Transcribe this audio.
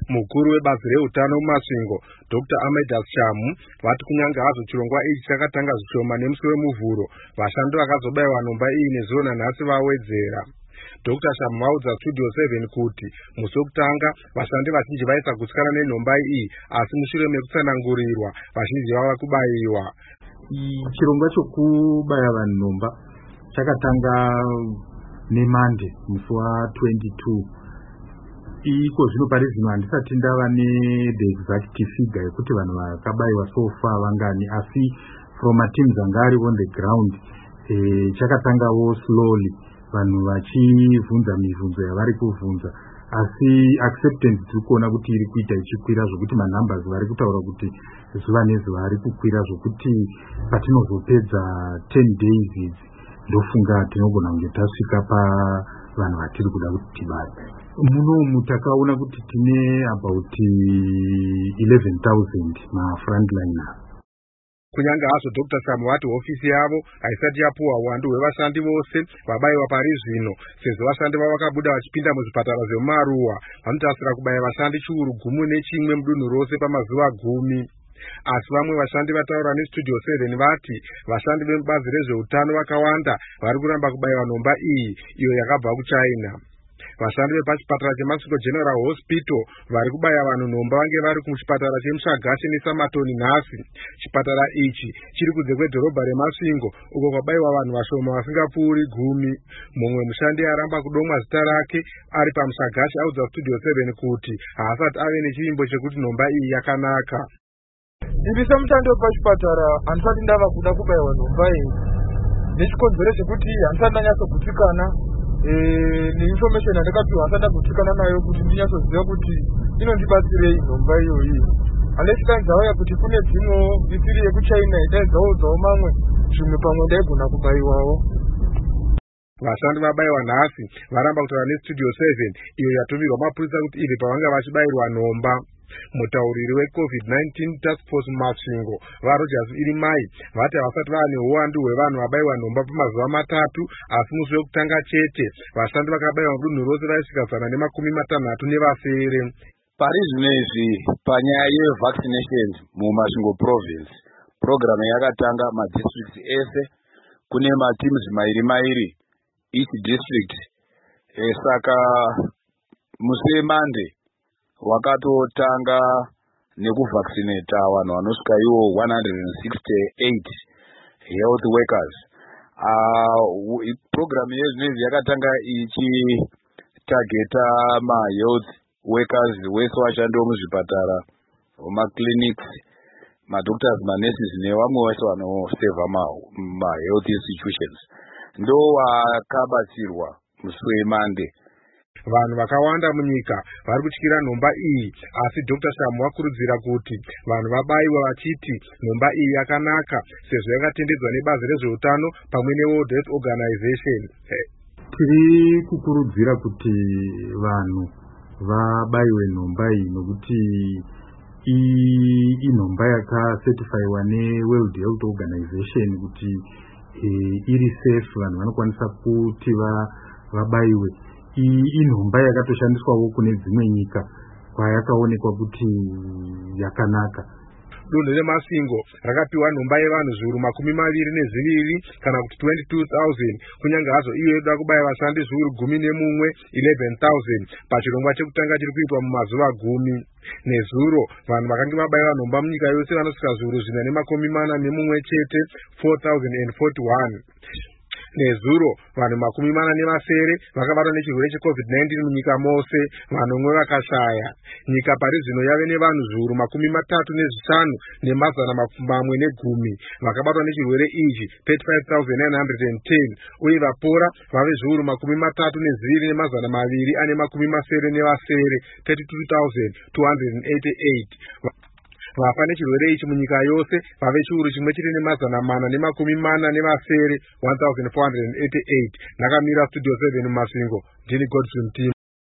Mukuru webazi reutano mumasvingo Dr. Ahmed Shamu vati kunyange hazvo chirongwa ichi chakatanga zvishoma nemusi wemuvhuro, vashandi vakazobayiwa nhomba iyi nezuva nanhasi vawedzera. Dr. Shamu vaudza Studio 7 kuti musi wekutanga vashandi vazhinji vaisa kutyana nenhomba iyi, asi mushure mekutsanangurirwa vazhinji vava kubayiwa. Chirongwa chokubaya vanhu nhomba chakatanga neMonday musi wa22. Iko zvino pari zvino handisati ndava the exact figure yekuti vanhu vakabayiwa so far vangani, asi from teams anga ari on the ground chakatangawo slowly, vanhu vachivhunza mibvunzo yavari kuvhunza, asi acceptance tiri kuona kuti iri kuita ichikwira zvokuti manumbers vari kutaura kuti zuva nezuva ari kukwira zvokuti patinozopedza 10 days idzi ndofunga tinogona kunge tasvika pavanhu vatiri kuda kuti tibaye. Munomu takaona kuti tine about 11,000 mafrontliners. Kunyange hazvo Dr. Shamu vati hofisi yavo haisati yapuwa uwandu hwevashandi vose vabayiwa pari zvino, sezvo vashandi vavo vakabuda vachipinda muzvipatara zvemumaruwa. Vanotarisira kubaya vashandi 1,000 mudunhu rose pamazuva 10. Asi vamwe vashandi vataura neStudio 7 vati vashandi vemubazi rezveutano vakawanda vari kuramba kubayiwa nhomba iyi, iyo yakabva kuChina. Vashandi vepachipatara cheMasvingo General Hospital vari kubaya vanhu nhomba vange vari kuchipatara cheMushagashi neSamatoni nhasi. Chipatara ichi chiri kunze kwedhorobha reMasvingo, uko kwabayiwa vanhu vashoma vasingapfuuri 10. Mumwe mushandi aramba kudomwa zita rake ari paMushagashi audza Studio 7 kuti haasati ave nechivimbo chekuti nhomba iyi yakanaka. Ndiri semushandi wepachipatara handisati ndava kuda kubayiwa nhomba iyi nechikonzero chekuti handisati ndanyatsogutikana neinformation yandakapiwa handisati ndagutsikana nayo kuti ndinyatsoziva kuti inondibatsirei nhomba iyoyi. Unless tanzauya kuti kune dzimwewo isiri yekuChina idaizaudzawo mamwe zvimwe pamwe ndaigona kubayiwawo. Vashandi vabayiwa nhasi varamba kutaura neStudio 7 iyo yatumirwa mapurisa kuti ibve pavanga vachibayirwa nhomba. Mutauriri weCovid-19 Task Force mumasvingo vaRogers Irimai vati havasati vava neuwandu hwevanhu vabayiwa nhomba pamazuva 3, asi musi wekutanga chete vashandi vakabayiwa mudunhu rose vaisvika 160 pari zvino izvi. Panyaya yevaccination mumasvingo province, program yakatanga madistricts ese, kune mateams mairi each district. Saka musi weMonday wakatotanga nekuvaccinata vanhu vanosvika iwo 168 health workers. Program yezvinezvi yakatanga ichitageta mahealth workers wese vashandi vomuzvipatara, vomaclinics, madoctors, manurses nevamwe vese vanoseva mahealth institutions. Ndo vakabatsirwa musi weMonday. Vanhu vakawanda munyika vari kutyira nhomba iyi, asi Dr. Shamu vakurudzira kuti vanhu vabayiwa vachiti nhomba iyi yakanaka sezvo yakatendedzwa nebazi rezveutano pamwe neWorld Health Organization. Tiri kukurudzira kuti vanhu vabayiwe nhomba iyi nokuti inhomba yakacertifyiwa neWorld Health Organization kuti iri safe, vanhu vanokwanisa kuti vabayiwe. Inhomba yakatoshandiswawo kune dzimwe nyika kwayakaonekwa kuti yakanaka. Dunhu reMasvingo rakapiwa nhomba yevanhu 22,000 kana kuti 22,000, kunyange hazvo iyo yoda kubaya vashandi 11,000 11,000 pachirongwa chekutanga chiri kuitwa mumazuva 10. Nezuro vanhu vakange vabayiwa nhomba munyika yose vanosvika 441 chete, 4,041. Nezuro vanhu 40 vakabatwa nechirwere cheCovid-19 munyika mose, vanomwe vakashaya. Nyika pari zvino yave nevanhu 35,910 vakabatwa nechirwere ichi, 35,910, uye vapora vave 32,280, 32,288. Vafa nechirwere ichi munyika yose vave 1,440, 1,488. Ndakamira Studio 7 mumasvingo, ndini Godfrey Mtima.